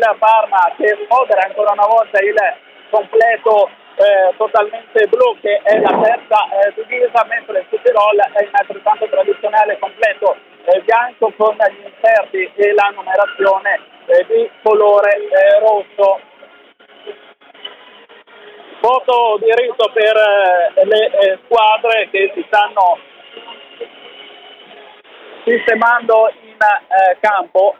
Parma che sfodera ancora una volta il completo totalmente blu, che è la terza divisa, mentre il Südtirol è in altrettanto tradizionale completo bianco con gli inserti e la numerazione di colore rosso. Voto diritto per le squadre che si stanno sistemando in campo,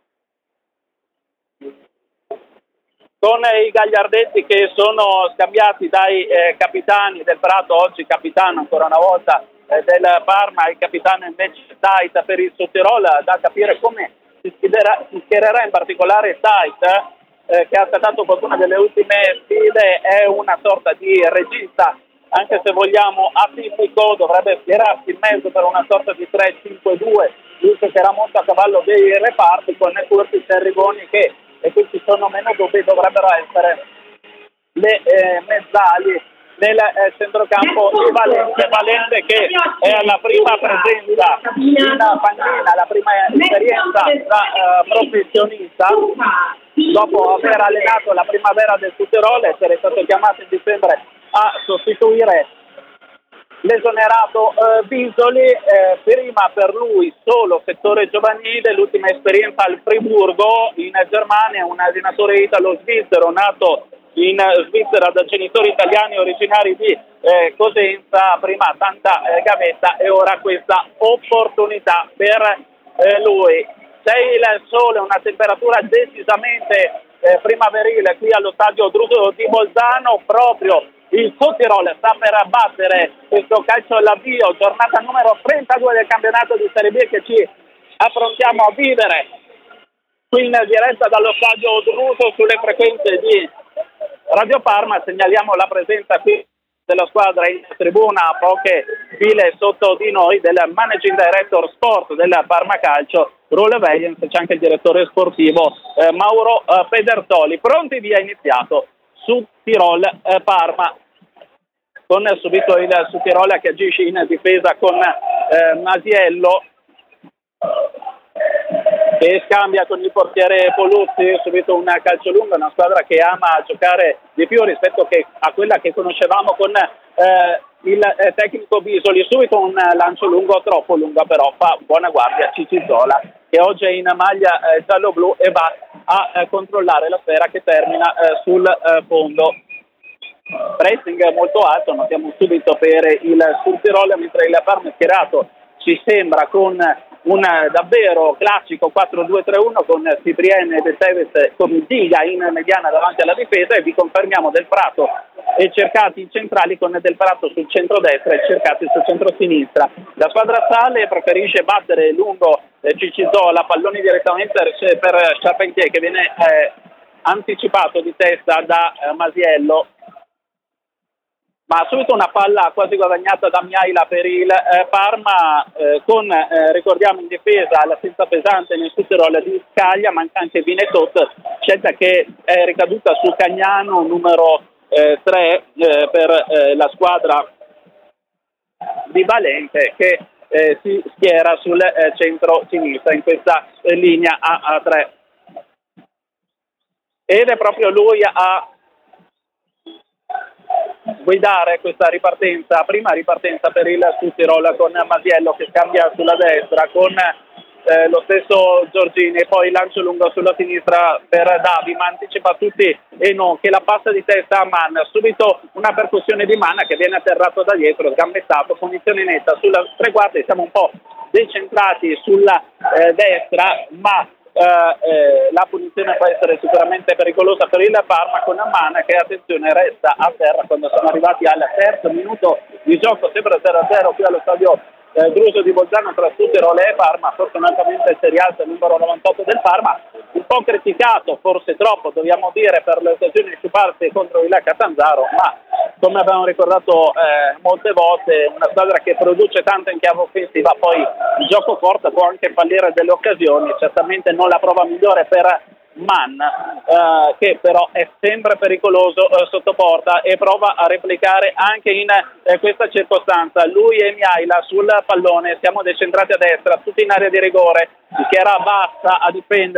con i gagliardetti che sono scambiati dai capitani del Prato, oggi capitano ancora una volta del Parma, il capitano invece Tait per il Südtirol. Da capire come si schiererà in particolare Tait, che ha stato qualcuna delle ultime sfide, è una sorta di regista, anche se vogliamo atipico, dovrebbe schierarsi in mezzo per una sorta di 3-5-2, visto che era molto a cavallo dei reparti, con Curtis e Rigoni che, e qui ci sono meno dubbi, dovrebbero essere le mezzali nel centrocampo di Valente che è alla prima presenza in panchina, la prima esperienza da professionista, dopo aver allenato la primavera del Südtirol, essere stato chiamato in dicembre a sostituire l'esonerato Bisoli. Prima per lui solo settore giovanile, l'ultima esperienza al Friburgo in Germania, un allenatore italo-svizzero nato in Svizzera da genitori italiani originari di Cosenza, prima tanta gavetta e ora questa opportunità per lui. C'è il sole, una temperatura decisamente primaverile qui allo stadio Druso di Bolzano, proprio il Südtirol sta per battere questo calcio all'avvio, giornata numero 32 del campionato di Serie B che ci approntiamo a vivere qui in diretta dallo stadio Druso sulle frequenze di Radio Parma. Segnaliamo la presenza qui della squadra in tribuna a poche file sotto di noi del Managing Director Sport del Parma Calcio, Rule Vejens, c'è anche il direttore sportivo Mauro Pedersoli. Pronti, via, iniziato Südtirol Parma, con subito il Südtirol che agisce in difesa con Masiello che scambia con il portiere Poluzzi, subito un calcio lungo, una squadra che ama giocare di più rispetto a quella che conoscevamo con il tecnico Bisoli. Subito un lancio lungo, troppo lungo, però fa buona guardia Cicizzola, che oggi è in maglia giallo-blu e va a controllare la sfera che termina sul fondo. Pressing molto alto, notiamo subito per il Südtirol, mentre il Parma schierato ci sembra con un davvero classico 4-2-3-1 con Ciprien e De Seves come diga in mediana davanti alla difesa, e vi confermiamo Del Prato e cercati i centrali con Del Prato sul centro-destra e cercati sul centro-sinistra. La squadra sale preferisce battere lungo Cicizzola, palloni direttamente per Charpentier che viene anticipato di testa da Masiello, ma subito una palla quasi guadagnata da Miaila per il Parma, con ricordiamo in difesa l'assenza pesante nel Südtirol di Scaglia, manca anche Vinetot, scelta che è ricaduta su Cagnano numero 3 per la squadra di Valente, che si schiera sul centro-sinistra in questa linea a 3, ed è proprio lui a guidare questa ripartenza, prima ripartenza per il Südtirol con Masiello che scambia sulla destra con lo stesso Giorgini, e poi lancio lungo sulla sinistra per Davi, ma anticipa tutti e non, che la passa di testa a Mann. Subito una percussione di Mann che viene atterrato da dietro, sgambettato, punizione netta sulla tre quarti. Siamo un po' decentrati sulla destra, ma la punizione può essere sicuramente pericolosa per il Parma, con Mann che, attenzione, resta a terra quando siamo arrivati al terzo minuto di gioco, sempre 0-0 qui allo stadio Druso di Bolzano tra Südtirol e Parma. Fortunatamente si rialza il numero 98 del Parma, un po' criticato, forse troppo dobbiamo dire, per le occasioni di parte contro il Catanzaro, ma come abbiamo ricordato molte volte, una squadra che produce tanto in chiave offensiva, poi il gioco forte può anche fallire delle occasioni. Certamente non la prova migliore per Mann, che però è sempre pericoloso sotto porta e prova a replicare anche in questa circostanza. Lui e Miaila sul pallone, siamo decentrati a destra, tutti in area di rigore, si schiera bassa a difendere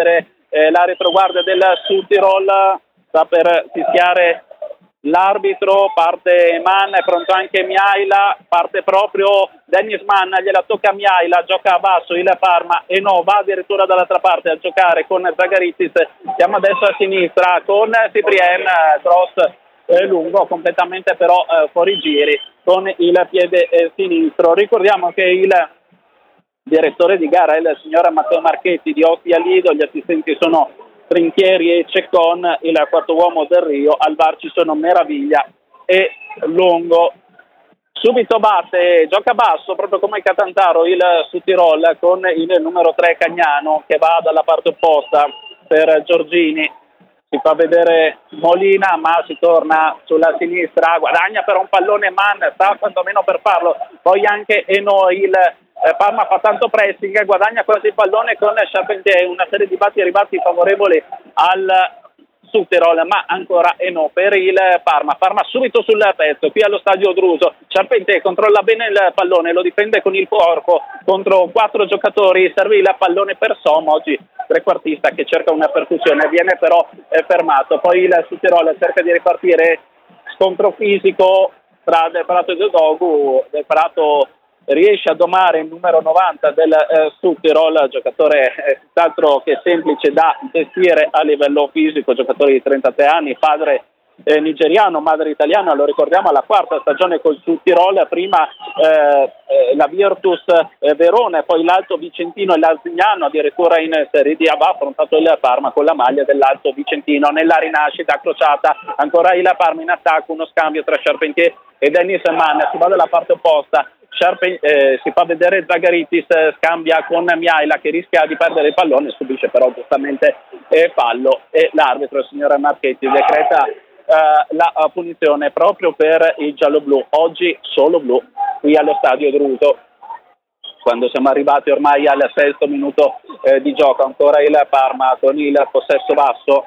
la retroguardia del Südtirol, sta per fischiare l'arbitro, parte Mann, è pronto anche Mihaila, parte proprio Dennis Mann, gliela tocca a Mihaila, gioca a basso il Parma e no, va addirittura dall'altra parte a giocare con Zagaritis. Siamo adesso a sinistra con Cyprien, cross lungo, completamente però fuori giri con il piede sinistro. Ricordiamo che il direttore di gara è il signor Matteo Marchetti di Ostia Lido, gli assistenti sono Trinchieri e Ceccon, il quarto uomo del Rio, al VAR ci sono Meraviglia e Longo. Subito batte, gioca basso proprio come Catantaro il Südtirol con il numero 3 Cagnano che va dalla parte opposta per Giorgini. Si fa vedere Molina, ma si torna sulla sinistra, guadagna però un pallone Mann, sta quantomeno per farlo, poi anche Eno, il Parma fa tanto pressing, guadagna quasi il pallone con Charpentier, una serie di batti e ribatti favorevoli al Südtirol, ma ancora Eno per il Parma subito sul pezzo, qui allo stadio Druso. Charpentier controlla bene il pallone, lo difende con il corpo contro 4 giocatori, serve il pallone per Som, oggi trequartista che cerca una percussione, viene però fermato, poi il Südtirol cerca di ripartire, scontro fisico tra Del Prato e Dodogu. Del Prato riesce a domare il numero 90 del Südtirol, giocatore tutt'altro che semplice da gestire a livello fisico, giocatore di 33 anni, padre nigeriano, madre italiana, lo ricordiamo alla 4ª stagione col Südtirol, prima la Virtus Verona, poi l'Alto Vicentino e l'Arzignano, addirittura in Serie D aveva affrontato il Parma con la maglia dell'Alto Vicentino. Nella rinascita crociata ancora il Parma in attacco, uno scambio tra Charpentier e Dennis Mann, si va dalla parte opposta. Si fa vedere Zagaritis, scambia con Mihaila che rischia di perdere il pallone, subisce però giustamente fallo e l'arbitro, il signor Marchetti, decreta la punizione proprio per il giallo-blu, oggi solo blu qui allo stadio Druso, quando siamo arrivati ormai al 6° minuto di gioco. Ancora il Parma con il possesso basso.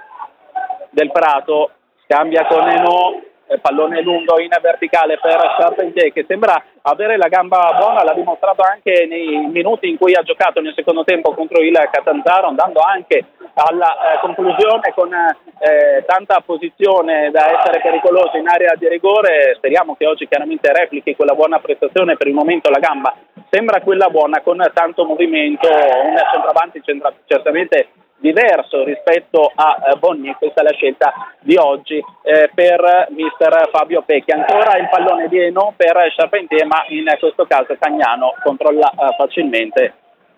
Del Prato scambia con Eno, pallone lungo in verticale per Charpentier che sembra avere la gamba buona, l'ha dimostrato anche nei minuti in cui ha giocato nel secondo tempo contro il Catanzaro, andando anche alla conclusione con tanta posizione da essere pericoloso in area di rigore. Speriamo che oggi chiaramente replichi quella buona prestazione, per il momento la gamba sembra quella buona con tanto movimento, un centravanti certamente diverso rispetto a Bonni. Questa è la scelta di oggi per mister Fabio Pecchi. Ancora il pallone di Eno per Charpentier, ma in questo caso Cagnano controlla facilmente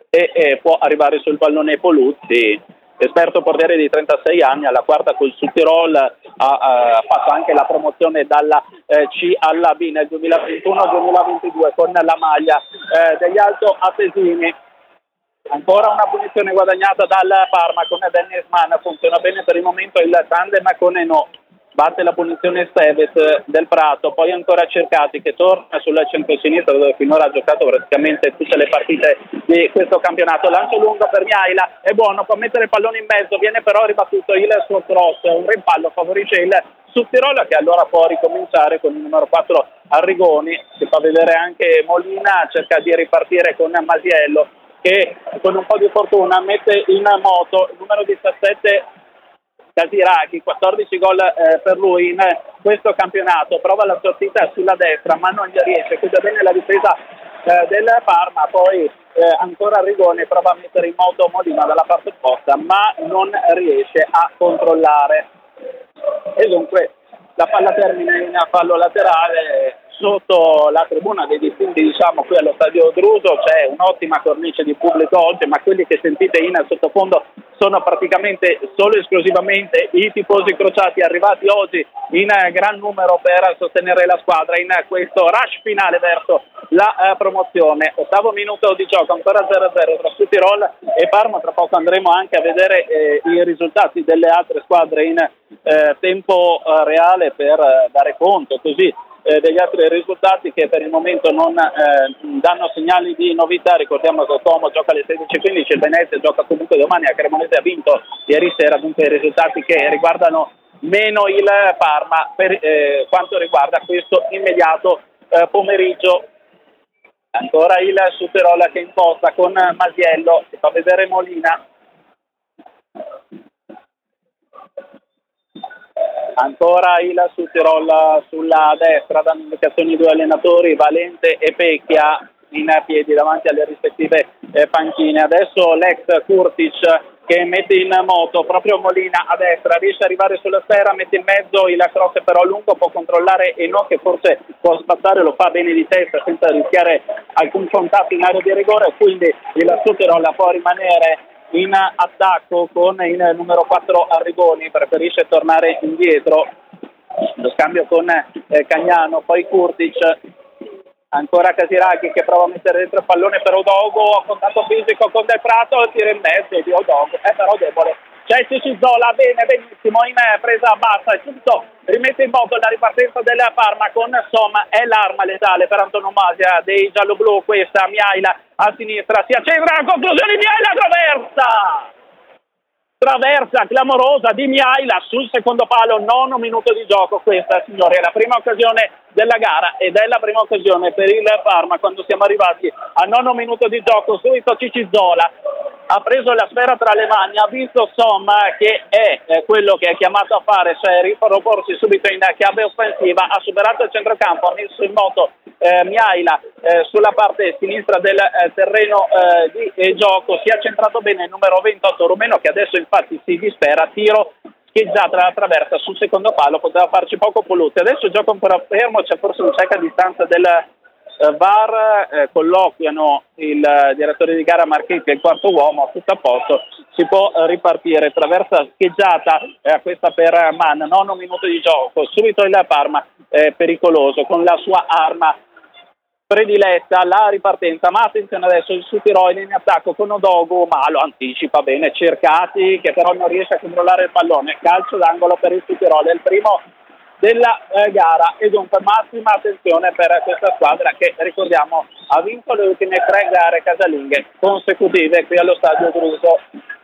e può arrivare sul pallone Poluzzi, esperto portiere di 36 anni, alla 4ª col Südtirol, ha fatto anche la promozione dalla C alla B nel 2021-2022 con la maglia degli Alto Atesini. Ancora una punizione guadagnata dal Parma con Dennis Mann, funziona bene per il momento il tandem con Eno, batte la punizione Steves. Del Prato, poi ancora Cercati che torna sul centro-sinistra dove finora ha giocato praticamente tutte le partite di questo campionato. Lancio lungo per Mihaila, è buono, può mettere il pallone in mezzo, viene però ribattuto il suo cross, un rimpallo favorisce il Südtirol che allora può ricominciare con il numero 4 Arrigoni. Si fa vedere anche Molina, cerca di ripartire con Masiello che con un po' di fortuna mette in moto il numero 17 Casiraghi, 14 gol per lui in questo campionato, prova la sortita sulla destra ma non gli riesce, chiude bene la difesa del Parma, poi ancora Rigone prova a mettere in moto Molina dalla parte opposta ma non riesce a controllare e dunque la palla termina in fallo laterale. Sotto la tribuna dei distinti, diciamo, qui allo stadio Druso c'è un'ottima cornice di pubblico oggi, ma quelli che sentite in sottofondo sono praticamente solo esclusivamente i tifosi crociati arrivati oggi in gran numero per sostenere la squadra in questo rush finale verso la promozione. 8° minuto di gioco, ancora 0-0 tra Südtirol e Parma. Tra poco andremo anche a vedere i risultati delle altre squadre in tempo reale per dare conto così degli altri risultati che per il momento non danno segnali di novità. Ricordiamo che Como gioca alle 16:15, il Venezia gioca comunque domani, a Cremonese ha vinto ieri sera, dunque i risultati che riguardano meno il Parma per quanto riguarda questo immediato pomeriggio. Ancora il Südtirol che imposta con Masiello, si fa vedere Molina, Ancora il Südtirol sulla destra, danno indicazioni i due allenatori, Valente e Pecchia, in piedi davanti alle rispettive panchine. Adesso l'ex Kurtic che mette in moto proprio Molina a destra, riesce ad arrivare sulla sfera, mette in mezzo il cross però lungo, può controllare Eno che forse può spazzare, lo fa bene di testa senza rischiare alcun contatto in area di rigore, quindi il Südtirol può rimanere in attacco con il numero 4 Arrigoni, preferisce tornare indietro, lo scambio con Cagnano, poi Kurtic, ancora Casiraghi che prova a mettere dentro il pallone per Udogo, contatto fisico con Del Prato, tira in mezzo di Udogo, è però debole. C'è Cicizzola, benissimo, in presa bassa e subito rimette in moto la ripartenza della Parma con Somma, è l'arma letale per antonomasia dei gialloblu, questa Miaila a sinistra, si accentra la conclusione, Miaila traversa clamorosa di Miaila sul secondo palo, 9 minuto di gioco, questa signori è la prima occasione della gara ed è la prima occasione per il Parma quando siamo arrivati a 9 minuto di gioco. Subito Cicizzola ha preso la sfera tra le mani, ha visto Somma che è quello che è chiamato a fare, cioè riproporsi subito in chiave offensiva, ha superato il centrocampo, ha messo in moto Miaila sulla parte sinistra del terreno di gioco, si è centrato bene il numero 28 rumeno che adesso infatti si dispera, tiro scheggiata la traversa sul secondo palo, poteva farci poco Poluzzi, adesso il gioco ancora fermo, c'è forse un check a distanza del VAR, colloquiano il direttore di gara Marchetti e il quarto uomo, tutto a posto, si può ripartire, traversa scheggiata questa per Mann, 9 minuti di gioco, subito il Parma pericoloso con la sua arma prediletta, la ripartenza, ma attenzione adesso il Südtirol in attacco con Udogo, ma lo anticipa bene Cercati che però non riesce a controllare il pallone, calcio d'angolo per il Südtirol, è il primo della gara e dunque massima attenzione per questa squadra che ricordiamo ha vinto le ultime 3 gare casalinghe consecutive qui allo stadio Druso.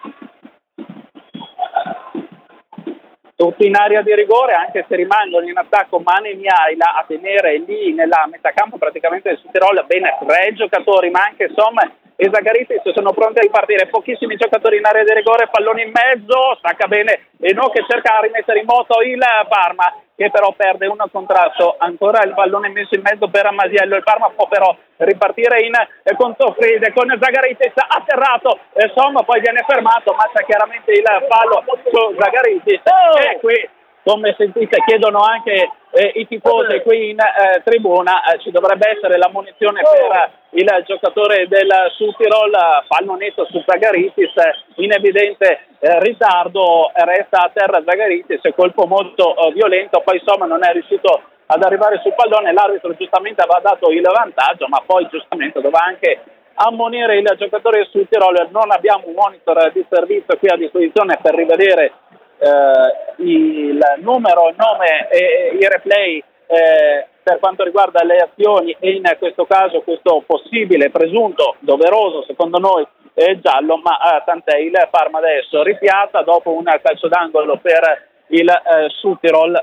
Tutti in area di rigore, anche se rimangono in attacco Mane e Miaila a tenere lì nella metacampo praticamente del Südtirol bene 3 giocatori, ma anche Somma e Zagaritis sono pronti a ripartire, pochissimi giocatori in area di rigore, pallone in mezzo, stacca bene Eno che cerca di rimettere in moto il Parma che però perde un contrasto, ancora il pallone messo in mezzo per Masiello, il Parma può però ripartire in controfrede con Zagaritis atterrato, Somma poi viene fermato, ma c'è chiaramente il fallo su Zagaritis e qui come sentite chiedono anche i tifosi qui in tribuna, ci dovrebbe essere l'ammonizione per il giocatore del Südtirol, fallo netto su Zagaritis, in evidente ritardo, resta a terra Zagaritis, colpo molto violento, poi insomma non è riuscito ad arrivare sul pallone, l'arbitro giustamente aveva dato il vantaggio, ma poi giustamente doveva anche ammonire il giocatore del Südtirol. Non abbiamo un monitor di servizio qui a disposizione per rivedere il numero, il nome e i replay per quanto riguarda le azioni e in questo caso questo possibile presunto doveroso secondo noi giallo, ma tant'è, il Parma adesso ripiatta dopo un calcio d'angolo per il Südtirol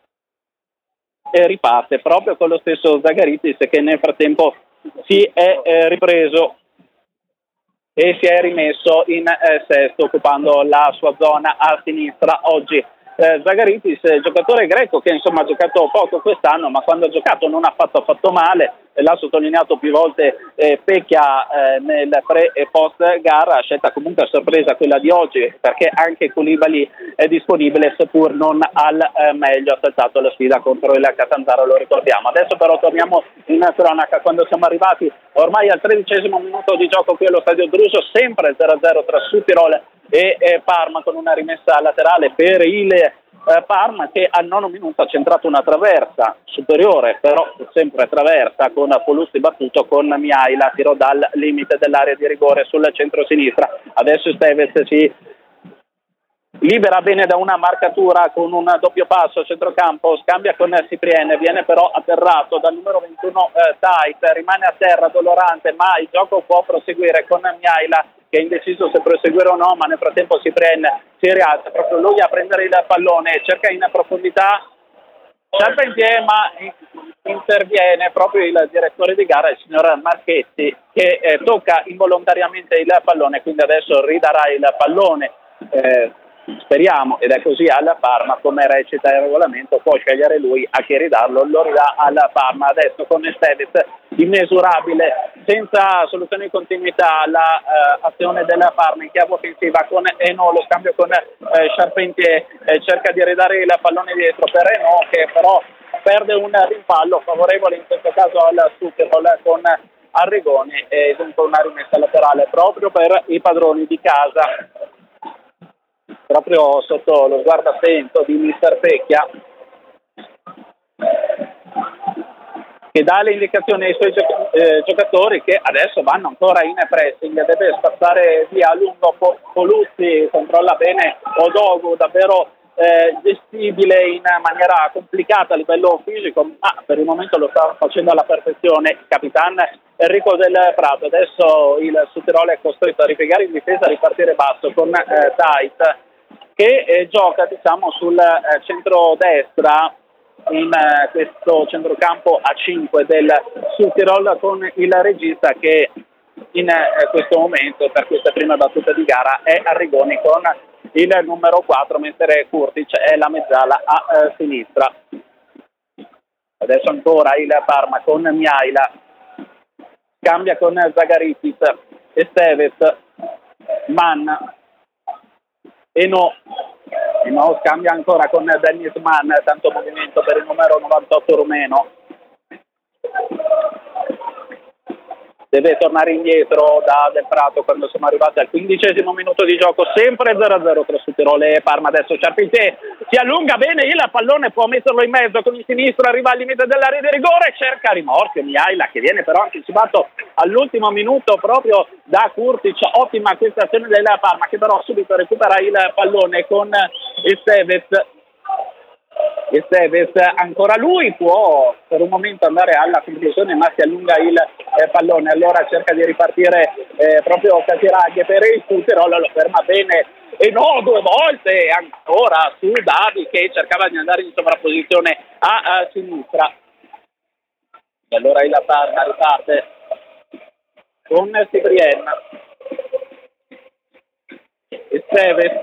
e riparte proprio con lo stesso Zagaritis che nel frattempo si è ripreso e si è rimesso in sesto occupando la sua zona a sinistra oggi. Zagaritis, giocatore greco che insomma ha giocato poco quest'anno, ma quando ha giocato non ha fatto male, l'ha sottolineato più volte Pecchia nel pre e post gara, scelta comunque a sorpresa quella di oggi perché anche Koulibaly è disponibile seppur non al meglio, ha saltato la sfida contro il Catanzaro, lo ricordiamo. Adesso però torniamo in cronaca quando siamo arrivati ormai al 13° minuto di gioco qui allo stadio Druso, sempre 0-0 tra Südtirol e Parma con una rimessa laterale per il Parma che al 9° minuto ha centrato una traversa superiore, però sempre traversa con Poluzzi battuto con Miaila, tiro dal limite dell'area di rigore sul centro-sinistra. Adesso Steves si libera bene da una marcatura con un doppio passo a centrocampo, scambia con Cipriene, viene però atterrato dal numero 21 Tait, rimane a terra dolorante, ma il gioco può proseguire con Miaila che è indeciso se proseguire o no, ma nel frattempo Cipriene si rialza, proprio lui a prendere il pallone, cerca in profondità Serpentier, ma interviene proprio il direttore di gara, il signor Marchetti, che tocca involontariamente il pallone, quindi adesso ridarà il pallone speriamo, ed è così alla Parma, come recita il regolamento, può scegliere lui a chi ridarlo, lo ridà alla Parma. Adesso con Esteves immesurabile, senza soluzione di continuità, l'azione della Parma in chiave offensiva con Eno, lo scambio con Charpentier, cerca di ridare il pallone dietro per Eno, che però perde un rimpallo favorevole in questo caso al Südtirol con Arrigoni, e dunque una rimessa laterale proprio per i padroni di casa, proprio sotto lo sguardo attento di mister Pecchia, che dà le indicazioni ai suoi giocatori, che adesso vanno ancora in pressing. Deve spazzare via a lungo Poluzzi, controlla bene Odogu, davvero gestibile in maniera complicata a livello fisico, ma per il momento lo sta facendo alla perfezione Capitan Enrico Del Prato. Adesso il Südtirol è costretto a ripiegare in difesa, a ripartire basso con Tait, che gioca diciamo sul centro-destra in questo centrocampo a 5 del Südtirol, con il regista che in questo momento, per queste prime battute di gara, è Arrigoni con il numero 4, mentre Kurtic è la mezzala a sinistra. Adesso ancora il Parma con Mihaila, cambia con Zagaritis, Esteves, Mann, Eno scambia ancora con Dennis Mann, tanto movimento per il numero 98 rumeno. Deve tornare indietro da Del Prato quando siamo arrivati al 15° minuto di gioco, sempre 0-0 tra Südtirol e Parma. Adesso Charpentier si allunga bene, il pallone può metterlo in mezzo con il sinistro, arriva al limite dell'area di rigore, cerca rimorchio Mihaila, che viene però anticipato all'ultimo minuto proprio da Kurtic. Ottima questa azione della Parma, che però subito recupera il pallone con Esteves. Ancora lui può per un momento andare alla conclusione, ma si allunga il pallone, allora cerca di ripartire proprio Casiraghi per il Südtirol, lo ferma bene e no, 2 volte ancora su Davi, che cercava di andare in sovrapposizione a sinistra, e allora il Parma riparte con Cibrien. Esteves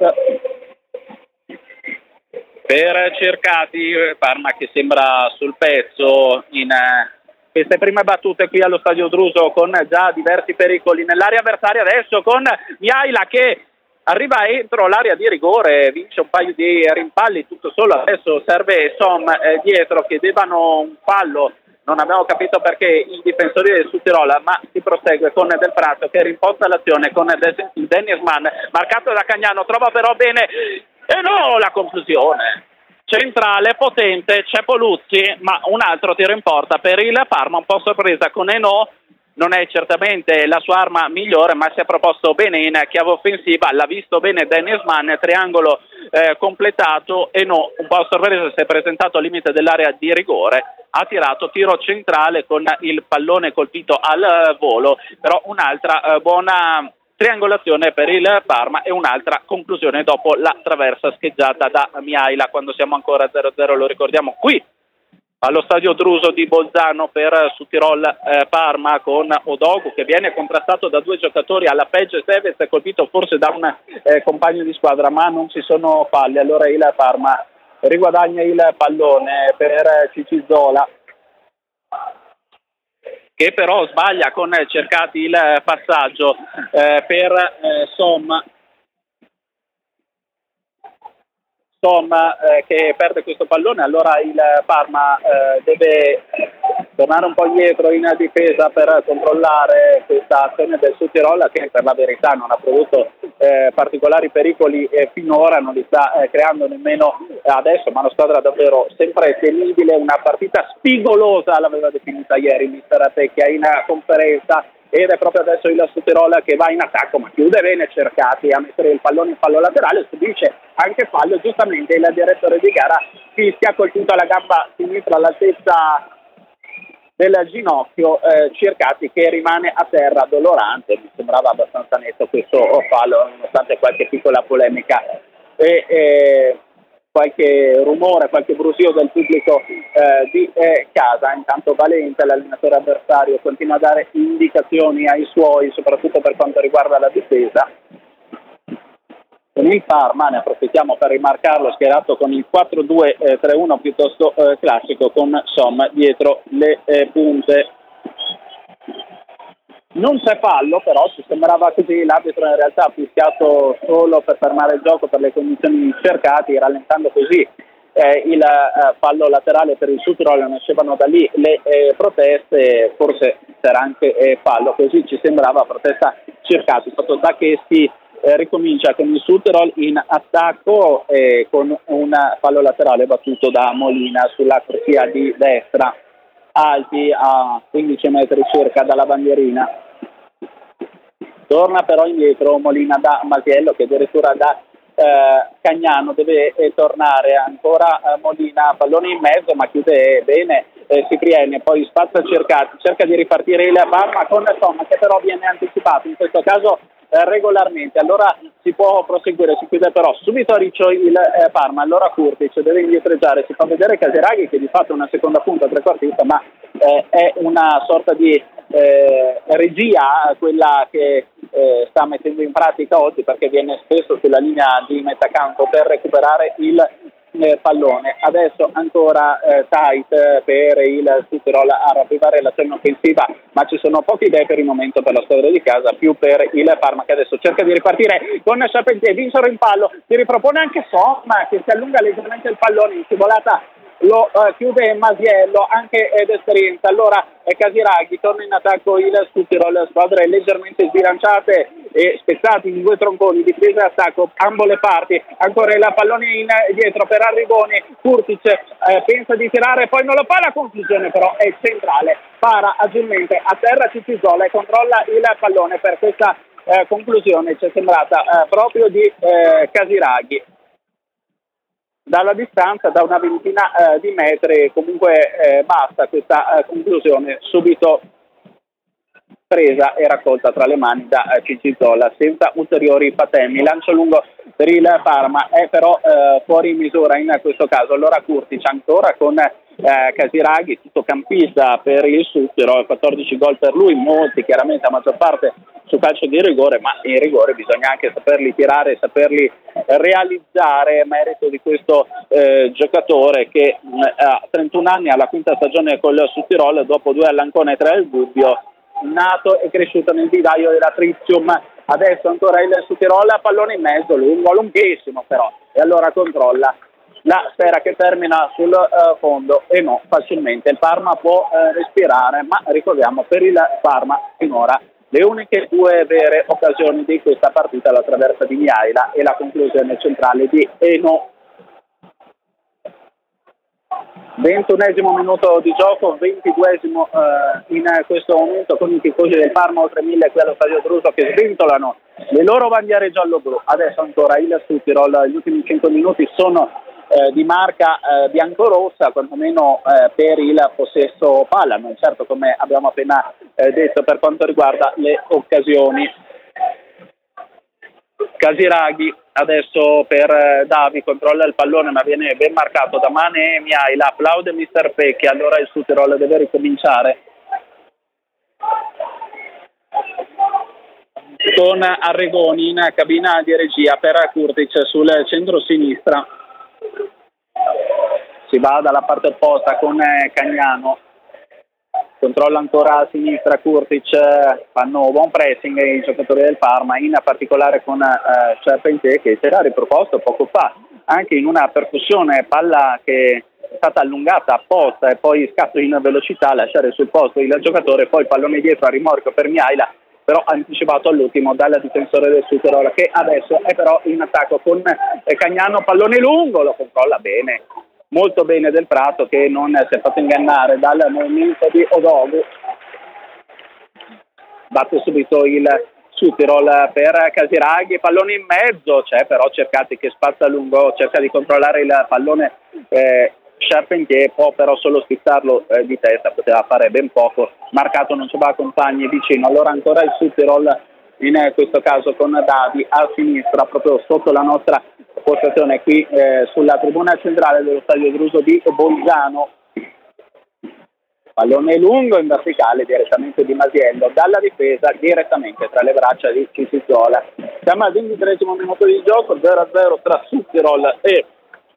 per Cercati, Parma che sembra sul pezzo in queste prime battute qui allo stadio Druso, con già diversi pericoli nell'area avversaria. Adesso con Mihaila che arriva entro l'area di rigore, vince un paio di rimpalli tutto solo. Adesso serve Som dietro, che chiedevano un fallo, non abbiamo capito perché i difensori del Südtirol, ma si prosegue con Del Prato che rimposta l'azione con Dennis Mann, marcato da Cagnano, trova però bene e no, la conclusione centrale potente, c'è Poluzzi, ma un altro tiro in porta per il Parma, un po' sorpresa con Eno. Non è certamente la sua arma migliore, ma si è proposto bene in chiave offensiva, l'ha visto bene Dennis Mann, triangolo completato, e no, un po' a sorpresa si è presentato al limite dell'area di rigore, ha tirato tiro centrale con il pallone colpito al volo, però un'altra buona triangolazione per il Parma e un'altra conclusione dopo la traversa scheggiata da Mihaila, quando siamo ancora 0-0, lo ricordiamo, qui allo stadio Druso di Bolzano per Südtirol Parma, con Odogu che viene contrastato da 2 giocatori, alla peggio Esteves è colpito forse da un compagno di squadra, ma non ci sono falli. Allora il Parma riguadagna il pallone per Cicizzola, che però sbaglia con Cercati il passaggio per Som che perde questo pallone. Allora il Parma deve tornare un po' indietro in difesa per controllare questa azione del Südtirol, che per la verità non ha prodotto particolari pericoli finora, non li sta creando nemmeno adesso, ma una squadra davvero sempre temibile, una partita spigolosa l'aveva definita ieri mister Pecchia in conferenza, ed è proprio adesso il Südtirol che va in attacco, ma chiude bene Cercati a mettere il pallone in fallo laterale, subisce anche fallo, giustamente il direttore di gara fischia, colpito alla gamba sinistra all'altezza del ginocchio, Cercati che rimane a terra dolorante. Mi sembrava abbastanza netto questo fallo, nonostante qualche piccola polemica e qualche rumore, qualche brusio del pubblico di casa. Intanto Valente, l'allenatore avversario, continua a dare indicazioni ai suoi, soprattutto per quanto riguarda la difesa. con il Parma, ne approfittiamo per rimarcarlo, schierato con il 4-2-3-1 piuttosto classico, con Som dietro le punte. Non c'è fallo, però ci sembrava così, l'arbitro in realtà ha fischiato solo per fermare il gioco per le condizioni cercate, rallentando così il fallo laterale per il Südtirol. Nascevano da lì le proteste, forse c'era anche fallo, così ci sembrava, protesta cercata. Il fatto da che si ricomincia con il Südtirol in attacco con un fallo laterale battuto da Molina sulla corsia di destra, alti a 15 metri circa dalla bandierina. Torna però indietro Molina da Masiello, che addirittura da Cagnano deve tornare ancora. Molina, pallone in mezzo ma chiude bene Cipriani, poi spazio cercato, cerca di ripartire il Parma con Somma, che però viene anticipato in questo caso regolarmente. Allora si può proseguire, si chiude però subito a riccio il Parma. Allora Kurtic deve indietreggiare, si fa vedere Casiraghi, che di fatto è una seconda punta trequartista, ma è una sorta di regia quella che sta mettendo in pratica oggi, perché viene spesso sulla linea di metà campo per recuperare il pallone. Adesso ancora tight per il Südtirol a ravvivare l'azione offensiva, ma ci sono poche idee per il momento per la squadra di casa, più per il Parma, che adesso cerca di ripartire con Charpentier. Vinsero in pallo, si ripropone anche Somma, che si allunga leggermente il pallone in scivolata, lo chiude Masiello, anche d'esperienza. Allora Casiraghi, torna in attacco il Südtirol, squadre leggermente sbilanciate e spezzati in due tronconi, difesa e attacco ambo le parti. Ancora il pallone in dietro per Arrigoni, Kurtic pensa di tirare, poi non lo fa, la conclusione però è centrale, para agilmente a terra Cicisola e controlla il pallone. Per questa conclusione ci è sembrata proprio di Casiraghi. Dalla distanza, da una ventina di metri, comunque basta questa conclusione subito presa e raccolta tra le mani da Cicisola senza ulteriori patemi. Lancio lungo per il Parma, è però fuori misura in questo caso. Allora Kurtic ancora con Casiraghi, tuttocampista per il Südtirol, 14 gol per lui, molti chiaramente, a maggior parte su calcio di rigore, ma in rigore bisogna anche saperli tirare, saperli realizzare. Merito di questo giocatore che ha 31 anni, alla quinta stagione con il Südtirol, dopo 2 all'Ancona e 3 al Gubbio, nato e cresciuto nel vivaio della Tritium. Adesso ancora il Südtirol, pallone in mezzo, lunghissimo però, e allora controlla la sfera che termina sul fondo e no, facilmente il Parma può respirare, ma ricordiamo, per il Parma finora le uniche 2 vere occasioni di questa partita, la traversa di Miaila e la conclusione centrale di Eno. 21esimo minuto di gioco, 22esimo in questo momento, con i tifosi del Parma oltre 1000 qui allo Stadio Druso che sventolano le loro bandiere giallo-blu. Adesso ancora il Südtirol, gli ultimi 5 minuti sono di marca biancorossa, quantomeno per il possesso palla, non certo come abbiamo appena detto per quanto riguarda le occasioni. Casiraghi adesso per Davi, controlla il pallone ma viene ben marcato da Mane e Miaila, applaude Mister Pecchi. Allora il Südtirol deve ricominciare con Arrigoni in cabina di regia per Kurtic sul centro-sinistra. Si va dalla parte opposta con Cagnano, controlla ancora a sinistra Kurtic, fanno buon pressing i giocatori del Parma, in particolare con Charpentier, che si era riproposto poco fa anche in una percussione, palla che è stata allungata apposta e poi scatto in velocità a lasciare sul posto il giocatore, poi pallone dietro a rimorchio per Miaila, però anticipato all'ultimo dal difensore del Südtirol, che adesso è però in attacco con Cagnano, pallone lungo, lo controlla bene, molto bene Del Prato, che non si è fatto ingannare dal movimento di Odogu. Batte subito il Südtirol per Casiraghi, pallone in mezzo, c'è però Cercati che spazza lungo, cerca di controllare il pallone Charpentier, può però solo schizzarlo di testa, poteva fare ben poco, marcato non ci va compagni vicino. Allora ancora il Südtirol, in questo caso con Davi a sinistra, proprio sotto la nostra postazione qui sulla tribuna centrale dello Stadio Druso di Bolzano. Pallone lungo in verticale direttamente di Masiello, dalla difesa direttamente tra le braccia di Cicizzola. Siamo al 23esimo minuto di gioco, 0-0 tra Südtirol e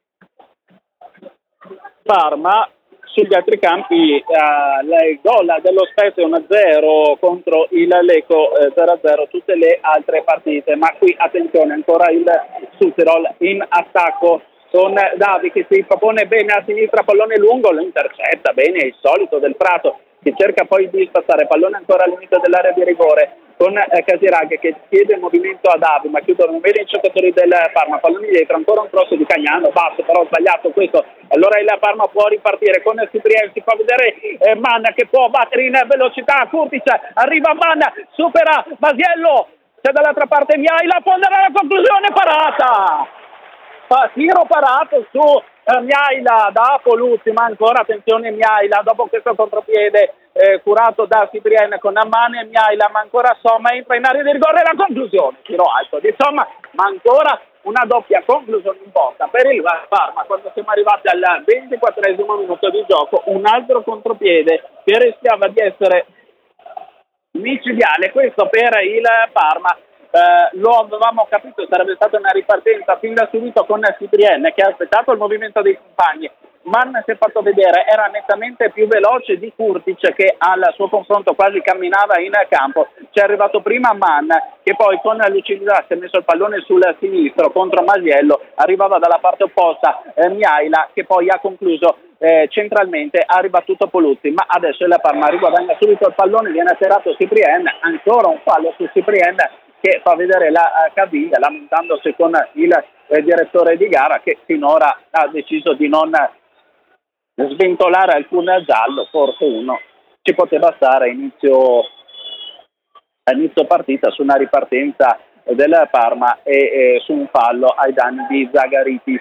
Parma. Sugli altri campi il gol dello Spezia 1-0 contro il Lecco, 0-0 tutte le altre partite, ma qui attenzione ancora il Südtirol in attacco con Davi che si propone bene a sinistra, pallone lungo, lo intercetta bene, il solito del Prato che cerca poi di spazzare, pallone ancora al limite dell'area di rigore con Casiraghi che chiede il movimento a Davi, ma chiudono bene i giocatori del Parma, pallone dietro, ancora un cross di Cagnano, basso però sbagliato questo, allora il Parma può ripartire con Cipriani, si fa vedere Manna che può battere in velocità, Kurtic, arriva Manna, supera Masiello, c'è dall'altra parte Miaila, può andare alla conclusione, parata! Tiro parato su Miaila da Poluzzi, ma ancora attenzione Miaila dopo questo contropiede curato da Cipriani con Ammane e Miaila, ma ancora Somma entra in area di rigore, la conclusione, tiro alto di Somma, ma ancora una doppia conclusione in porta per il Parma quando siamo arrivati al 24esimo minuto di gioco, un altro contropiede che rischiava di essere micidiale, questo per il Parma. Lo avevamo capito, sarebbe stata una ripartenza fin da subito con Cipriani che ha aspettato il movimento dei compagni. Mann si è fatto vedere, era nettamente più veloce di Kurtic che al suo confronto quasi camminava in campo. C'è arrivato prima Mann che poi con lucidità si è messo il pallone sul sinistro contro Masiello, arrivava dalla parte opposta Miaila che poi ha concluso centralmente, ha ribattuto Poluzzi, ma adesso la Parma riguadagna subito il pallone, viene atterato Cipriani, ancora un fallo su Cipriani che fa vedere la caviglia lamentandosi con il direttore di gara che finora ha deciso di non sventolare alcun giallo, forse uno ci poteva stare a inizio partita su una ripartenza del Parma e su un fallo ai danni di Zagaritis.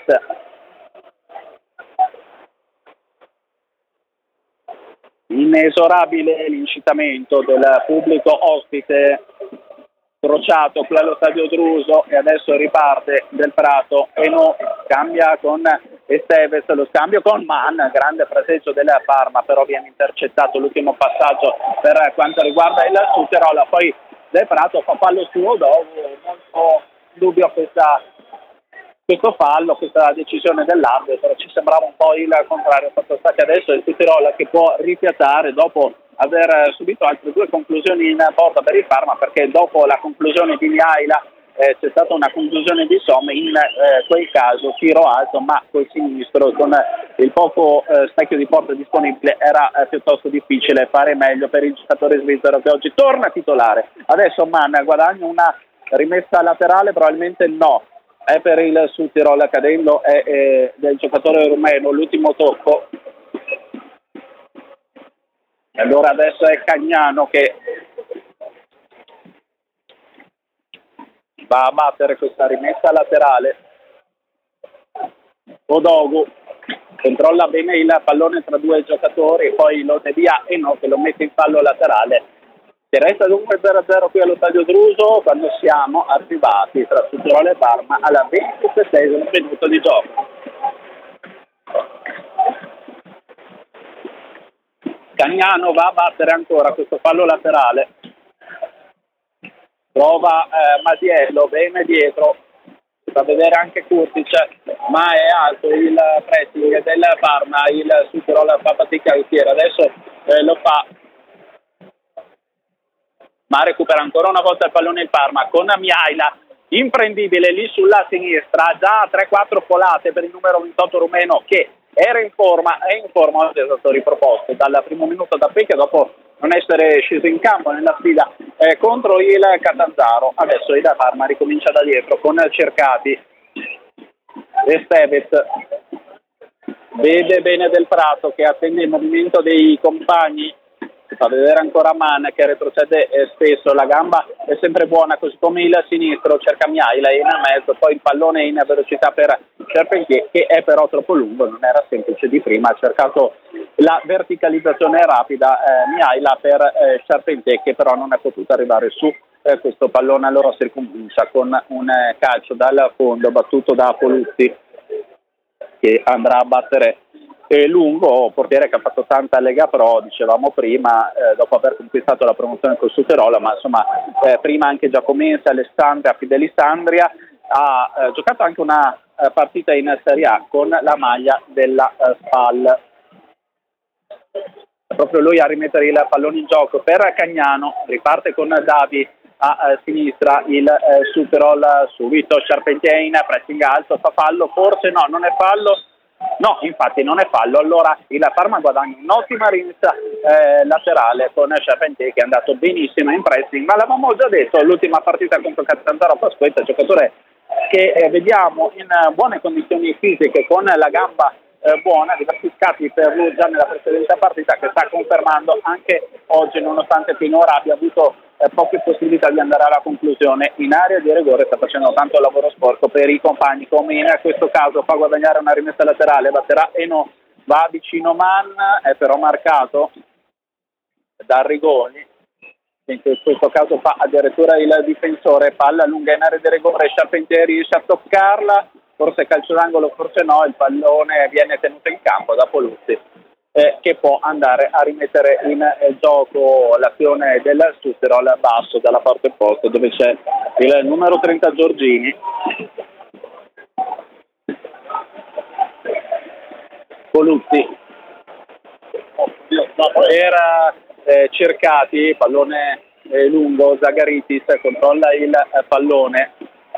Inesorabile l'incitamento del pubblico ospite crociato qui allo stadio Druso e adesso riparte del Prato e cambia con Esteves, lo scambio con Mann, grande presenza della Parma, però viene intercettato l'ultimo passaggio per quanto riguarda il Südtirol, poi del Prato fa fallo suo, molto dubbio questo fallo, questa decisione dell'arbitro, ci sembrava un po' il contrario, fatto sta che adesso è il Südtirol che può ripiazzare dopo aver subito altre due conclusioni in porta per il Parma, perché dopo la conclusione di Miaila c'è stata una conclusione di Somma, in quel caso tiro alto ma col sinistro con il poco specchio di porta disponibile era piuttosto difficile fare meglio per il giocatore svizzero che oggi torna titolare. Adesso Mann guadagna una rimessa laterale, probabilmente no, è per il Südtirol, cadendo è del giocatore rumeno l'ultimo tocco. E allora adesso è Cagnano che va a battere questa rimessa laterale. Odogu controlla bene il pallone tra due giocatori, poi lo devia e che lo mette in fallo laterale. Si resta dunque 0-0 qui allo stadio Druso quando siamo arrivati tra Südtirol e Parma alla 27esimo minuto di gioco. Cagnano va a battere ancora questo fallo laterale, prova Masiello bene dietro, si fa vedere anche Kurtic, ma è alto il pressing del Parma, il Südtirol fa fatica a uscire, adesso lo fa, ma recupera ancora una volta il pallone il Parma con Miaila, imprendibile lì sulla sinistra, già 3-4 folate per il numero 28 rumeno che era in forma, è in forma, è stato riproposto dal primo minuto da Pecchia dopo non essere sceso in campo nella sfida contro il Catanzaro. Adesso il Parma ricomincia da dietro con Cercati, Esteves vede bene Del Prato che attende il movimento dei compagni, fa vedere ancora Mann che retrocede spesso, la gamba è sempre buona, così come il sinistro, cerca Miaila in mezzo, poi il pallone in velocità per Charpentier che è però troppo lungo, non era semplice di prima, ha cercato la verticalizzazione rapida Miaila per Charpentier che però non è potuto arrivare su questo pallone, allora si ricomincia con un calcio dal fondo battuto da Poluzzi che andrà a battere Lungo, portiere che ha fatto tanta Lega Pro, dicevamo prima, dopo aver conquistato la promozione col Sutterola, ma insomma prima anche Giacomense, Alessandria, Fidelistandria, ha giocato anche una partita in Serie A con la maglia della SPAL. Proprio lui a rimettere il pallone in gioco per Cagnano, riparte con Davi a sinistra, il Sutterol subito, Charpentier, pressing alto, fa fallo, forse no, non è fallo. No, infatti non è fallo, allora il Parma guadagna un'ottima rinsa laterale con Charpentier che è andato benissimo in pressing, ma l'avevamo già detto l'ultima partita contro Catanzaro Pasquetta, giocatore che vediamo in buone condizioni fisiche con la gamba buona, diversi scatti per lui già nella precedente partita, che sta confermando anche oggi, nonostante finora abbia avuto poche possibilità di andare alla conclusione in area di rigore. Sta facendo tanto lavoro sporco per i compagni, come in questo caso fa guadagnare una rimessa laterale, batterà Eno, va vicino Man, è però marcato da Rigoni, in questo caso fa addirittura il difensore, palla lunga in area di rigore, Charpentier riesce a toccarla, forse calcio d'angolo, forse no, il pallone viene tenuto in campo da Poluzzi, che può andare a rimettere in gioco l'azione del Sutterol basso dalla parte opposta, dove c'è il numero 30 Giorgini. Poluzzi era cercati, pallone lungo, Zagaritis controlla il pallone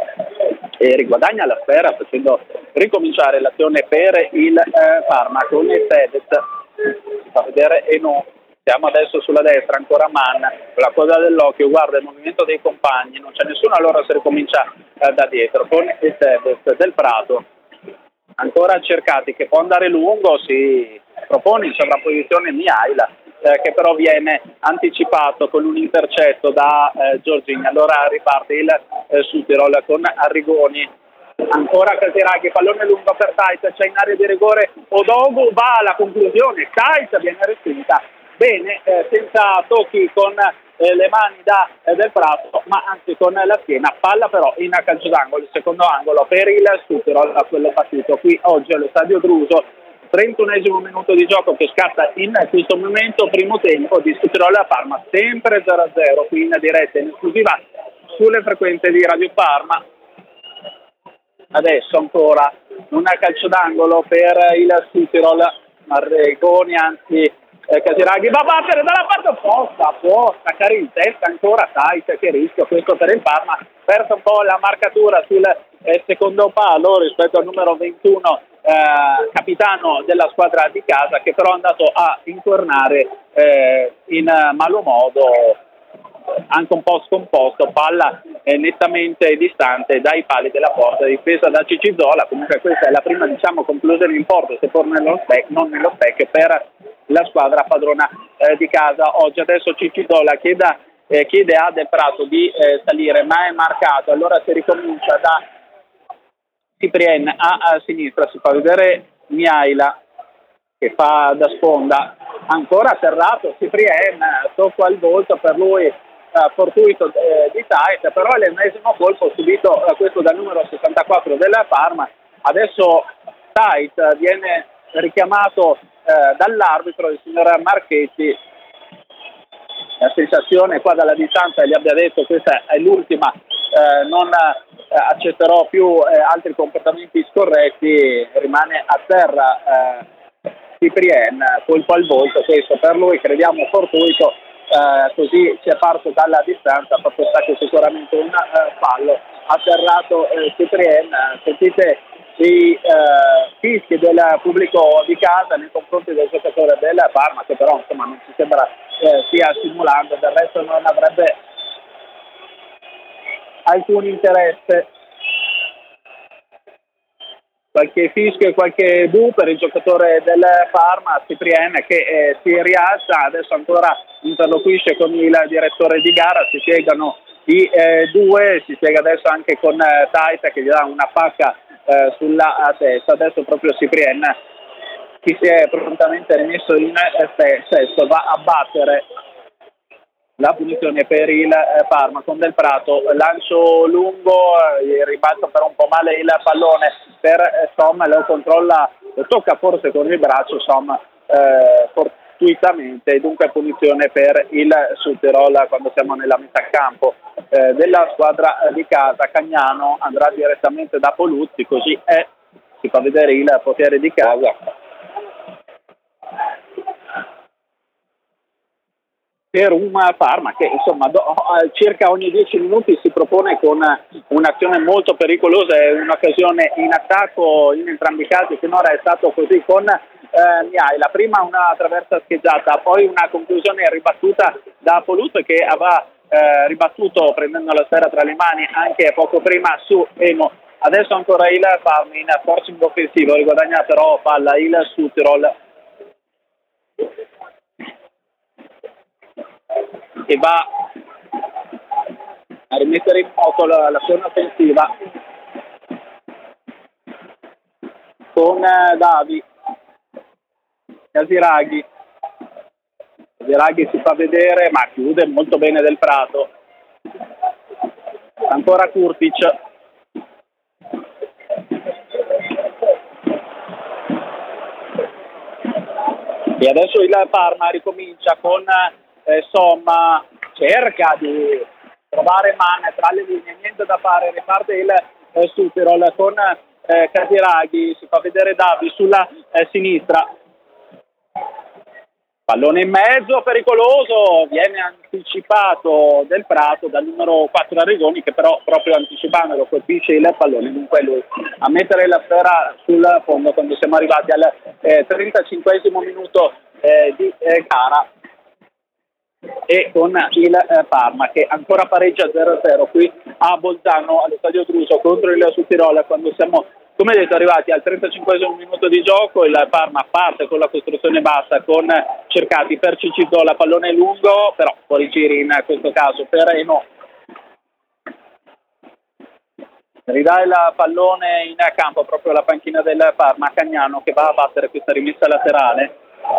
e riguadagna la sfera facendo ricominciare l'azione per il Parma con il Fedez. Fa vedere Eno, siamo adesso sulla destra, ancora Man, con la coda dell'occhio, guarda il movimento dei compagni, non c'è nessuno, allora si ricomincia da dietro con il Fedez del Prato, ancora cercati, che può andare lungo, si propone in sovrapposizione Mihaila, che però viene anticipato con un intercetto da Giorgini. Allora riparte il Sutterol con Arrigoni, ancora Casiraghi, pallone lungo per Tait, c'è in area di rigore Odogu, va alla conclusione, Tait viene respinta bene, senza tocchi con le mani del Prato, ma anzi con la schiena, palla però in calcio d'angolo, il secondo angolo per il Sutterol, a quello battuto qui oggi allo stadio Druso. 31esimo minuto di gioco che scatta in questo momento, primo tempo di Sutterol a Parma, sempre 0-0 qui in diretta in esclusiva sulle frequenze di Radio Parma. Adesso ancora un calcio d'angolo per il Sutterol, Arrigoni, anzi Casiraghi va a battere dalla parte opposta, può staccare in testa ancora Tait, che rischio questo per il Parma, perso un po' la marcatura sul secondo palo rispetto al numero 21 capitano della squadra di casa, che però è andato a incornare in malo modo, anche un po' scomposto, palla nettamente distante dai pali della porta, difesa da Cicizzola. Comunque questa è la prima, diciamo, conclusione in porto, seppur non nello specchio, per la squadra padrona di casa oggi. Adesso Cicizzola chiede a Del Prato di salire, ma è marcato, allora si ricomincia da Ciprien a sinistra, si fa vedere Mihaila che fa da sponda, ancora serrato Ciprien, tocco al volto per lui fortuito di Tait, però è l'ennesimo colpo subito questo dal numero 64 della Parma. Adesso Tait viene richiamato dall'arbitro, il signor Marchetti. La sensazione qua dalla distanza gli abbia detto questa è l'ultima, non accetterò più altri comportamenti scorretti, rimane a terra Ciprien, colpo al volto, questo per lui crediamo fortuito, così si è parto dalla distanza, fatto sta che sicuramente un fallo, atterrato Ciprien. Sentite i fischi del pubblico di casa nei confronti del giocatore del Parma, che però insomma non ci sembra stia simulando, del resto non avrebbe alcun interesse. Qualche fischio e qualche bu per il giocatore del Parma, Ciprien, che si rialza, adesso ancora interloquisce con il direttore di gara, si spiegano i due, si spiega adesso anche con Tait che gli dà una pacca sulla testa. Adesso proprio Ciprien, chi si è prontamente rimesso in sesto, va a battere la punizione per il Parma con Del Prato, lancio lungo, ribalta però un po' male il pallone per Somma, lo controlla tocca forse con il braccio, insomma, fortuitamente, dunque punizione per il Südtirol quando siamo nella metà campo della squadra di casa. Cagnano andrà direttamente da Poluzzi, così si fa vedere il portiere di casa. Per un Parma che insomma circa ogni 10 minuti si propone con un'azione molto pericolosa e un'occasione in attacco in entrambi i casi. Finora è stato così con Miai, la prima una traversa scheggiata, poi una conclusione ribattuta da Poluzzi che aveva ribattuto prendendo la sfera tra le mani anche poco prima su Eno. Adesso ancora il Parma in forcing offensivo, riguadagna però palla il Südtirol che va a rimettere in moto l'azione offensiva con Davi. Casiraghi si fa vedere ma chiude molto bene Del Prato. Ancora Kurtic, e adesso il Parma ricomincia con Somma, cerca di trovare man tra le linee, niente da fare, riparte il Südtirol con Casiraghi, si fa vedere Davi sulla sinistra, pallone in mezzo, pericoloso, viene anticipato Del Prato dal numero 4 Arrigoni che però proprio anticipandolo colpisce il pallone, dunque lui a mettere la sfera sul fondo quando siamo arrivati al 35esimo minuto di gara. E con il Parma che ancora pareggia 0-0 qui a Bolzano allo stadio Druso contro il Südtirol quando siamo, come detto, arrivati al 35esimo minuto di gioco. Il Parma parte con la costruzione bassa con Cercati per Cicizola, pallone lungo però fuori giri in questo caso per Eno, ridà il pallone in campo proprio alla panchina del Parma. Cagnano che va a battere questa rimessa laterale,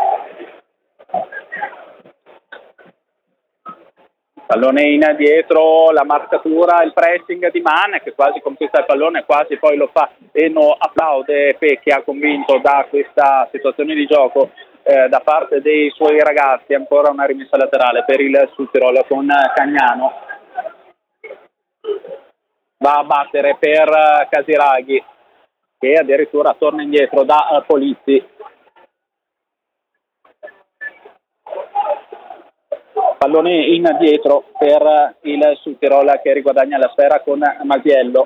pallone in dietro, la marcatura, il pressing di Man che quasi conquista il pallone, quasi poi lo fa e no, applaude Pecchi, ha convinto da questa situazione di gioco da parte dei suoi ragazzi. Ancora una rimessa laterale per il Südtirol con Cagnano, va a battere per Casiraghi che addirittura torna indietro da Polizzi. Pallone in dietro per il Südtirol che riguadagna la sfera con Masiello.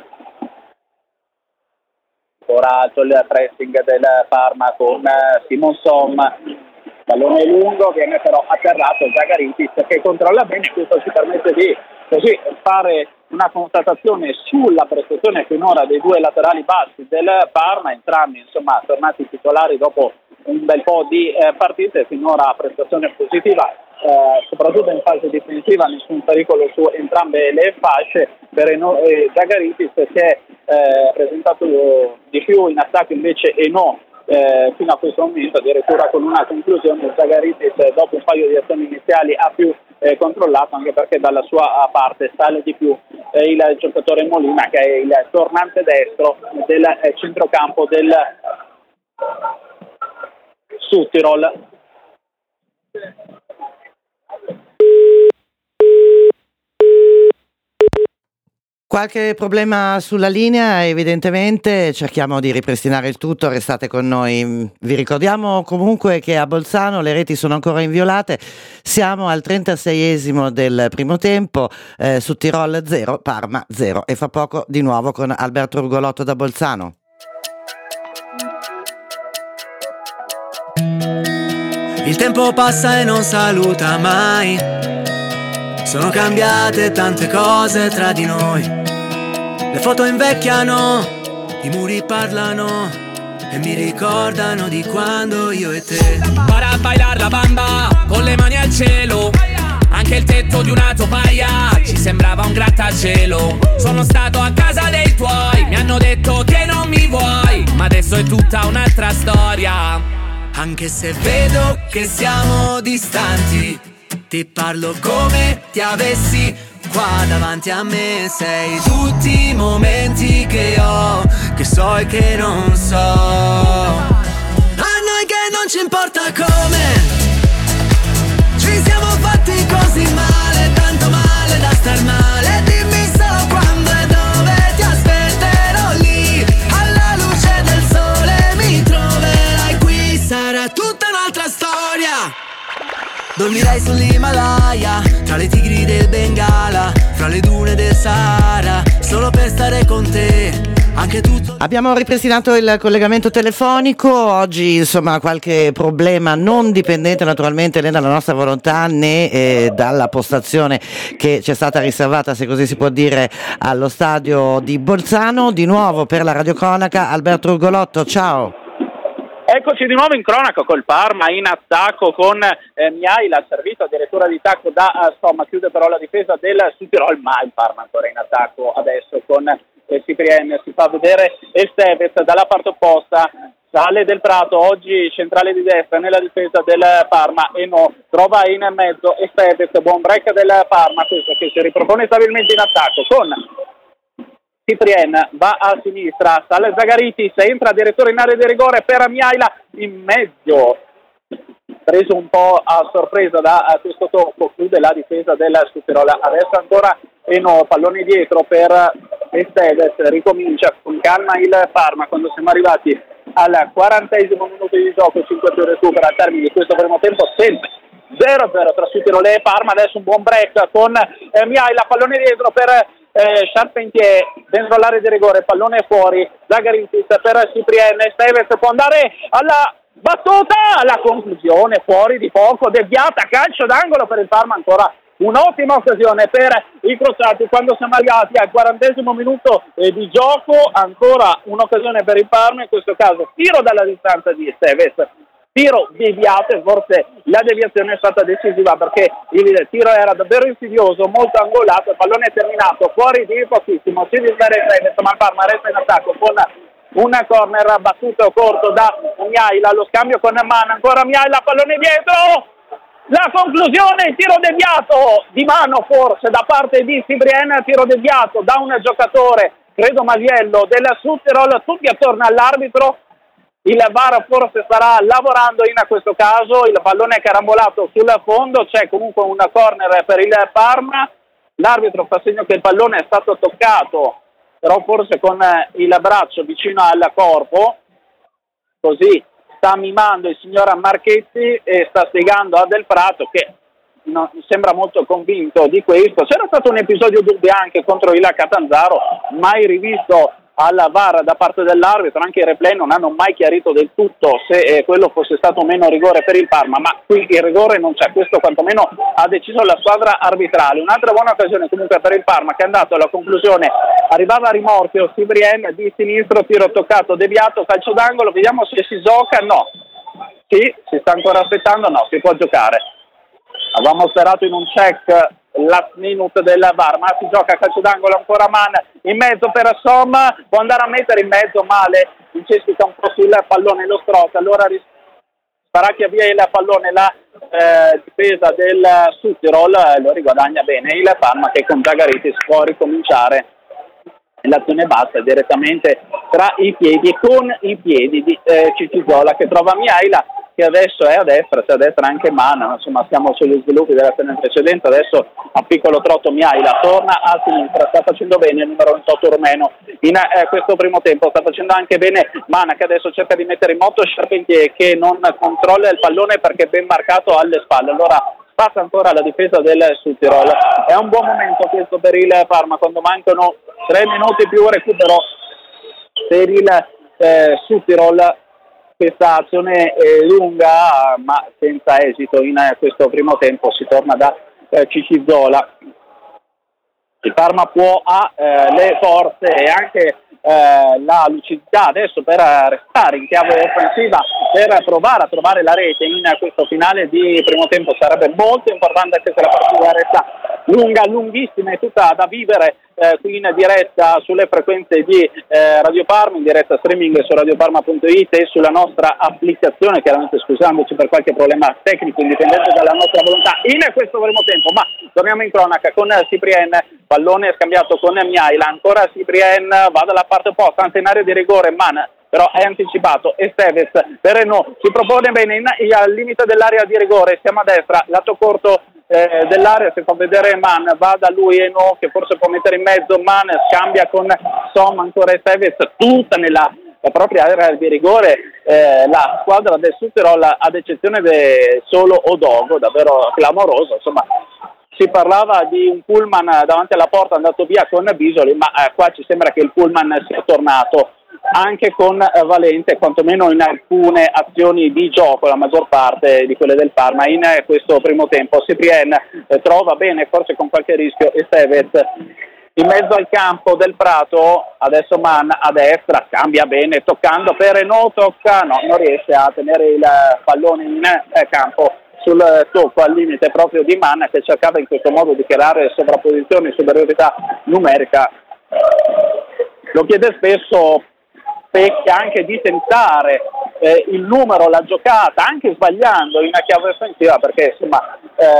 Ora alto il pressing del Parma con Simonson. Pallone lungo, viene però atterrato Zagaritis che controlla bene. Questo ci permette di così fare una constatazione sulla prestazione finora dei due laterali bassi del Parma, entrambi insomma tornati titolari dopo un bel po' di partite. Finora prestazione positiva, soprattutto in fase difensiva, nessun pericolo su entrambe le fasce. Per Zagaritis che è presentato di più in attacco invece fino a questo momento, addirittura con una conclusione. Zagaritis dopo un paio di azioni iniziali ha più controllato, anche perché dalla sua parte sale di più il giocatore Molina che è il tornante destro del centrocampo del Südtirol. Qualche problema sulla linea, evidentemente cerchiamo di ripristinare il tutto, restate con noi. Vi ricordiamo comunque che a Bolzano le reti sono ancora inviolate, siamo al 36esimo del primo tempo, Südtirol 0, Parma 0 e fra poco di nuovo con Alberto Rugolotto da Bolzano. Il tempo passa e non saluta mai, sono cambiate tante cose tra di noi. Le foto invecchiano, i muri parlano e mi ricordano di quando io e te. Para bailar la bamba con le mani al cielo, anche il tetto di una topaia ci sembrava un grattacielo. Sono stato a casa dei tuoi, mi hanno detto che non mi vuoi, ma adesso è tutta un'altra storia. Anche se vedo che siamo distanti, ti parlo come ti avessi qua davanti a me. Sei tutti i momenti che ho, che so e che non so. ci importa come ci siamo fatti così male, tanto male da star male. Dimmi solo quando e dove ti aspetterò lì, alla luce del sole mi troverai qui. Sarà tutta un'altra storia. Dormirai sull'Himalaya, tra le tigri del Bengala, fra le dune del Sahara, solo per stare con te. Anche tutto. Abbiamo ripristinato il collegamento telefonico. Oggi insomma qualche problema non dipendente naturalmente né dalla nostra volontà né dalla postazione che ci è stata riservata, se così si può dire, allo stadio di Bolzano. Di nuovo per la radiocronaca Alberto Urgolotto, ciao. Eccoci di nuovo in cronaca col Parma in attacco con Miaila, servito addirittura di tacco da Somma, chiude però la difesa del Südtirol, ma il Parma ancora in attacco adesso con Cyprien, si fa vedere Esteves dalla parte opposta, sale Del Prato, oggi centrale di destra nella difesa del Parma e trova in mezzo Esteves, buon break del Parma, questo che si ripropone stabilmente in attacco con Cyprien, va a sinistra, sale Zagaritis, entra addirittura in area di rigore per Miaila in mezzo, preso un po' a sorpresa da questo tocco, chiude la difesa del Südtirol, adesso ancora pallone dietro per Esteves, ricomincia con calma il Parma quando siamo arrivati al 40esimo minuto di gioco, 5 più recupera al termine di questo primo tempo, sempre 0-0 tra Südtirol e Parma. Adesso un buon break con Miaila, pallone dietro per Charpentier, dentro l'area di rigore, pallone fuori, Zagaritis per Cyprien, Esteves può andare alla battuta, alla conclusione, fuori di poco, deviata, calcio d'angolo per il Parma, ancora un'ottima occasione per i crociati quando siamo arrivati al 40esimo minuto di gioco, ancora un'occasione per il Parma, in questo caso tiro dalla distanza di Esteves, tiro deviato e forse la deviazione è stata decisiva perché il tiro era davvero insidioso, molto angolato, il pallone è terminato fuori di pochissimo, si disvera Esteves ma il Parma resta in attacco con un corner battuto corto da Miaila, lo scambio con Mana, ancora Miaila, pallone dietro, la conclusione, il tiro deviato di mano forse da parte di Cyprien, tiro deviato da un giocatore, credo Masiello, del Südtirol, tutti attorno all'arbitro, il VAR forse starà lavorando in questo caso, il pallone è carambolato sul fondo, c'è comunque un corner per il Parma, l'arbitro fa segno che il pallone è stato toccato, però forse con il braccio vicino al corpo, così sta mimando il signor Marchetti e sta spiegando a Del Prato che non sembra molto convinto di questo. C'era stato un episodio dubbio anche contro il Catanzaro, mai rivisto alla VAR da parte dell'arbitro, anche i replay non hanno mai chiarito del tutto se quello fosse stato meno rigore per il Parma, ma qui il rigore non c'è, questo quantomeno ha deciso la squadra arbitrale. Un'altra buona occasione comunque per il Parma che è andato alla conclusione, arrivava a rimorchio Cyprien di sinistro, tiro toccato, deviato, calcio d'angolo, vediamo se si gioca, no, sì, si sta ancora aspettando, no, si può giocare. Avevamo sperato in un check last minute del VAR, ma si gioca a calcio d'angolo, ancora Man in mezzo per Somma, può andare a mettere in mezzo male, incestica un po' sul pallone lo Strock, allora sparacchia via il pallone, la difesa del Südtirol lo riguadagna bene il Parma che con Zagaritis può ricominciare l'azione bassa direttamente tra i piedi e con i piedi di Cicizola che trova Miaila che adesso è a destra, c'è a destra anche Mana, insomma siamo sugli sviluppi dell'azione precedente, adesso a piccolo trotto Miaila torna a sinistra, sta facendo bene il numero 28 rumeno in questo primo tempo, sta facendo anche bene Mana che adesso cerca di mettere in moto Charpentier che non controlla il pallone perché è ben marcato alle spalle, allora passa ancora la difesa del Südtirol, è un buon momento questo per il Parma quando mancano 3 minuti più recupero per il Südtirol. Questa azione è lunga ma senza esito in questo primo tempo, si torna da Cicizola. Il Parma ha le forze e anche la lucidità adesso per restare in chiave offensiva, per provare a trovare la rete in questo finale di primo tempo. Sarebbe molto importante anche se la partita resta lunga, lunghissima e tutta da vivere qui in diretta sulle frequenze di Radio Parma, in diretta streaming su radioparma.it e sulla nostra applicazione, chiaramente scusandoci per qualche problema tecnico indipendente dalla nostra volontà in questo primo tempo, ma torniamo in cronaca con Cyprien, pallone scambiato con Miaila, ancora Cyprien va dalla parte opposta, anzi in area di rigore, Man però è anticipato. Esteves per Renault, si propone bene al limite dell'area di rigore, siamo a destra, lato corto dell'area, si fa vedere Mann, va da lui Eno che forse può mettere in mezzo, Mann scambia con Som, ancora Esteves, tutta nella propria area di rigore, la squadra del Südtirol, ad eccezione solo Odogo, davvero clamoroso, insomma. Si parlava di un pullman davanti alla porta andato via con Bisoli, ma qua ci sembra che il pullman sia tornato anche con Valente, quantomeno in alcune azioni di gioco, la maggior parte di quelle del Parma in questo primo tempo. Cyprien trova bene, forse con qualche rischio, Esteves in mezzo al campo del Prato, adesso Mann a destra, cambia bene, toccando per Renault, non riesce a tenere il pallone in campo sul tocco al limite proprio di Mann, che cercava in questo modo di creare sovrapposizione e superiorità numerica. Lo chiede spesso, specchia anche di tentare il numero, la giocata, anche sbagliando in chiave offensiva, perché insomma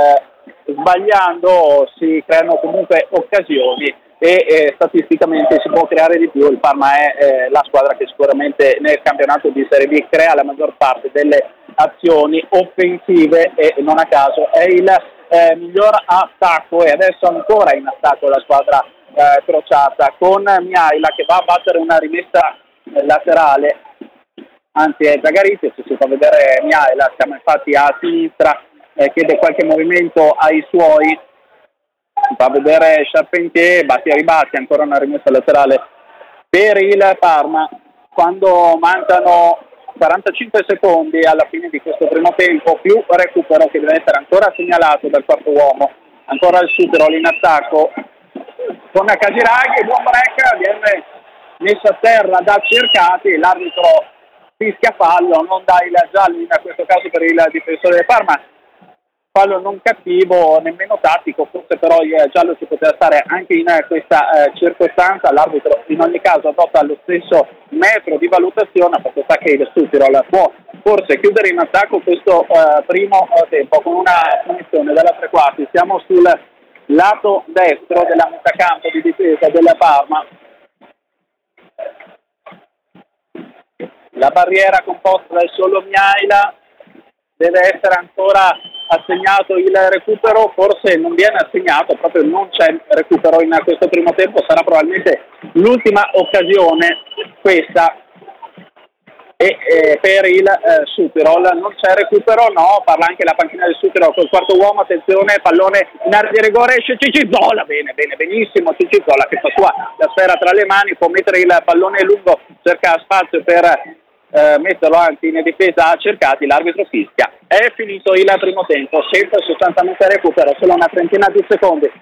sbagliando si creano comunque occasioni e statisticamente si può creare di più. Il Parma è la squadra che sicuramente nel campionato di Serie B crea la maggior parte delle azioni offensive e non a caso è il miglior attacco, e adesso ancora in attacco la squadra crociata con Mihaila che va a battere una rimessa laterale, anzi è Zagaritis, si fa vedere Mihaila, siamo infatti a sinistra, chiede qualche movimento ai suoi, si fa vedere Charpentier, batti e ribatti, ancora una rimessa laterale per il Parma quando mancano 45 secondi alla fine di questo primo tempo, più recupero che deve essere ancora segnalato dal quarto uomo. Ancora il Südtirol in attacco con Casiraghi, buon break, viene messo a terra da Cercati, l'arbitro fischia fallo, non dà il giallo in questo caso per il difensore del Parma, fallo non cattivo, nemmeno tattico, forse però il giallo ci poteva stare anche in questa circostanza. L'arbitro in ogni caso adotta lo stesso metro di valutazione, perché sa che il Südtirol può forse chiudere in attacco questo primo tempo con una punizione della tre quarti. Siamo sul lato destro della metà campo di difesa della Parma. La barriera composta dal solo Mihaila, deve essere ancora assegnato il recupero, forse non viene assegnato, proprio non c'è recupero in questo primo tempo, sarà probabilmente l'ultima occasione questa, e per il Südtirol non c'è recupero, no, parla anche la panchina del Südtirol col quarto uomo, attenzione, pallone in area di rigore, esce Cicizola, benissimo Cicizola che fa sua la sfera tra le mani, può mettere il pallone lungo, cerca spazio per metterlo anche in difesa a Cercati, l'arbitro fischia. È finito il primo tempo, senza sostanzialmente recupero, solo una trentina di secondi